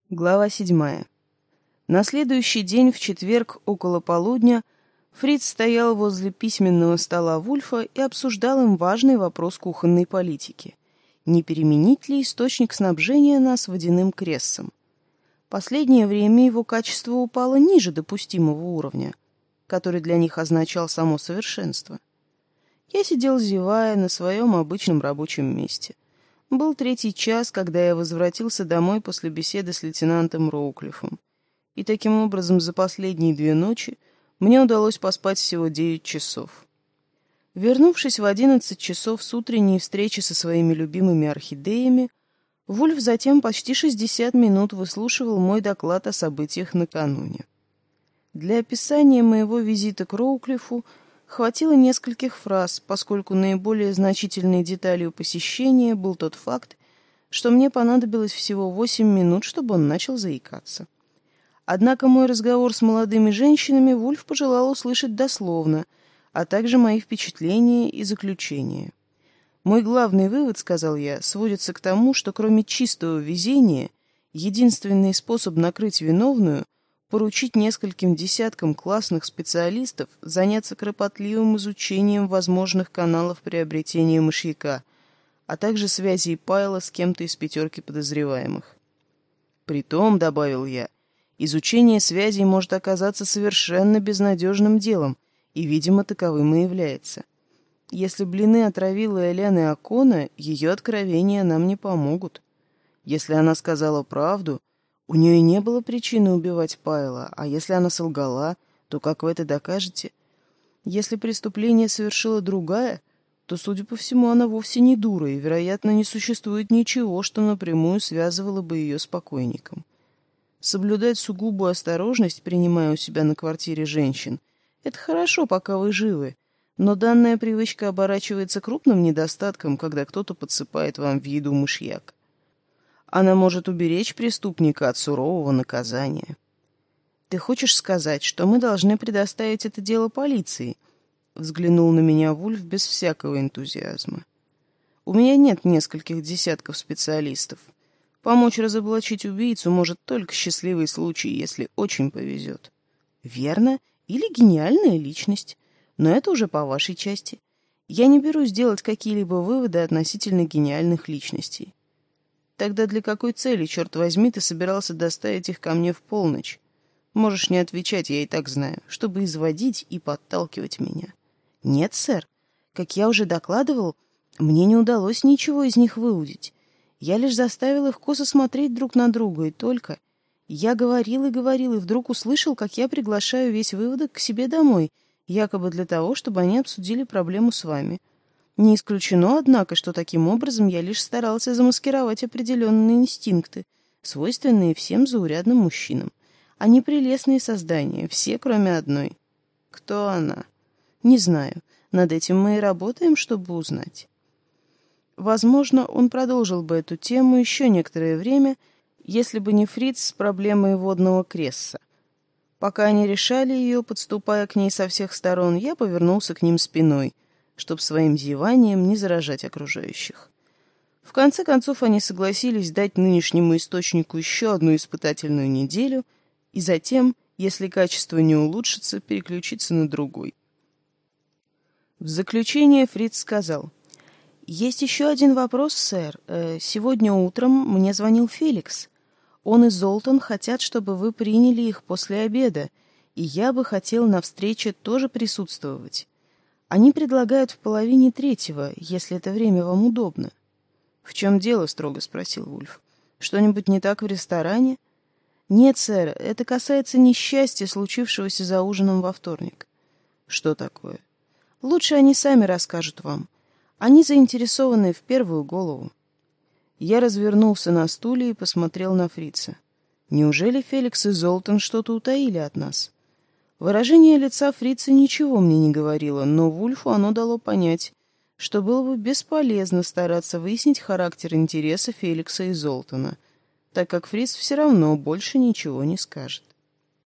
Глава 7. На следующий день, в четверг, около полудня, Фриц стоял возле письменного стола Вульфа и обсуждал им важный вопрос кухонной политики. Не переменить ли источник снабжения нас водяным крессом? Последнее время его качество упало ниже допустимого уровня, который для них означал само совершенство. Я сидел, зевая, на своем обычном рабочем месте. Был 3-й час, когда я возвратился домой после беседы с лейтенантом Роуклиффом. И таким образом за последние 2 ночи мне удалось поспать всего 9 часов. Вернувшись в 11 часов с утренней встречи со своими любимыми орхидеями, Вульф затем почти 60 минут выслушивал мой доклад о событиях накануне. Для описания моего визита к Роуклиффу хватило нескольких фраз, поскольку наиболее значительной деталью посещения был тот факт, что мне понадобилось всего 8 минут, чтобы он начал заикаться. Однако мой разговор с молодыми женщинами Вульф пожелал услышать дословно, а также мои впечатления и заключения. Мой главный вывод, сказал я, сводится к тому, что кроме чистого везения, единственный способ накрыть виновную — поручить нескольким десяткам классных специалистов заняться кропотливым изучением возможных каналов приобретения мышьяка, а также связей Пайла с кем-то из 5 подозреваемых. Притом, добавил я, изучение связей может оказаться совершенно безнадежным делом, и, видимо, таковым и является. Если блины отравила Элена О'Кона, ее откровения нам не помогут. Если она сказала правду, у нее не было причины убивать Пайла, а если она солгала, то как вы это докажете? Если преступление совершила другая, то, судя по всему, она вовсе не дура, и, вероятно, не существует ничего, что напрямую связывало бы ее с покойником. Соблюдать сугубую осторожность, принимая у себя на квартире женщин, это хорошо, пока вы живы, но данная привычка оборачивается крупным недостатком, когда кто-то подсыпает вам в еду мышьяк. Она может уберечь преступника от сурового наказания. «Ты хочешь сказать, что мы должны предоставить это дело полиции?» — взглянул на меня Вульф без всякого энтузиазма. «У меня нет нескольких десятков специалистов. Помочь разоблачить убийцу может только счастливый случай, если очень повезет. Верно, или гениальная личность. Но это уже по вашей части. Я не берусь делать какие-либо выводы относительно гениальных личностей. Тогда для какой цели, черт возьми, ты собирался доставить их ко мне в полночь? Можешь не отвечать, я и так знаю, чтобы изводить и подталкивать меня. Нет, сэр. Как я уже докладывал, мне не удалось ничего из них выудить. Я лишь заставил их косо смотреть друг на друга, и только. Я говорил и говорил, и вдруг услышал, как я приглашаю весь выводок к себе домой, якобы для того, чтобы они обсудили проблему с вами. Не исключено, однако, что таким образом я лишь старался замаскировать определенные инстинкты, свойственные всем заурядным мужчинам. Они прелестные создания, все, кроме одной. Кто она? Не знаю. Над этим мы и работаем, чтобы узнать. Возможно, он продолжил бы эту тему еще некоторое время, если бы не Фриц с проблемой водного кресса. Пока они решали ее, подступая к ней со всех сторон, я повернулся к ним спиной, чтобы своим зеванием не заражать окружающих. В конце концов, они согласились дать нынешнему источнику еще одну испытательную неделю и затем, если качество не улучшится, переключиться на другой. В заключение Фриц сказал: «Есть еще один вопрос, сэр. Сегодня утром мне звонил Феликс. Он и Золтан хотят, чтобы вы приняли их после обеда, и я бы хотел на встрече тоже присутствовать. Они предлагают в 2:30, если это время вам удобно». «В чем дело?» — строго спросил Вульф. «Что-нибудь не так в ресторане?» «Нет, сэр, это касается несчастья, случившегося за ужином во вторник». «Что такое?» «Лучше они сами расскажут вам. Они заинтересованы в первую голову». Я развернулся на стуле и посмотрел на Фрица. «Неужели Феликс и Золтан что-то утаили от нас?» Выражение лица Фрица ничего мне не говорило, но Вульфу оно дало понять, что было бы бесполезно стараться выяснить характер интереса Феликса и Золтана, так как Фриц все равно больше ничего не скажет.